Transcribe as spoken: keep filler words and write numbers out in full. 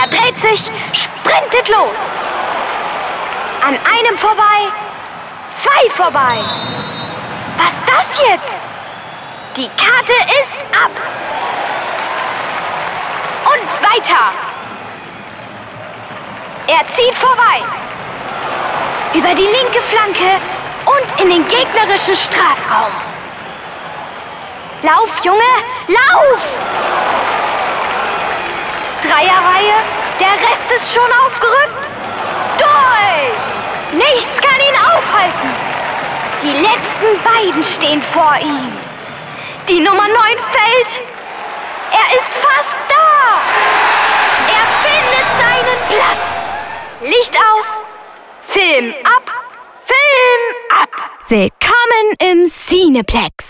Er dreht sich, sprintet los. An einem vorbei, zwei vorbei. Was das jetzt? Die Karte ist ab. Und weiter. Er zieht vorbei. Über die linke Flanke und in den gegnerischen Strafraum. Lauf, Junge, lauf! Dreierreihe, der Rest ist schon aufgerückt. Durch! Nichts kann ihn aufhalten. Die letzten beiden stehen vor ihm. Die Nummer neun fällt. Er ist fast da. Er findet seinen Platz. Licht aus. Film ab. Film ab. Willkommen im Cineplex.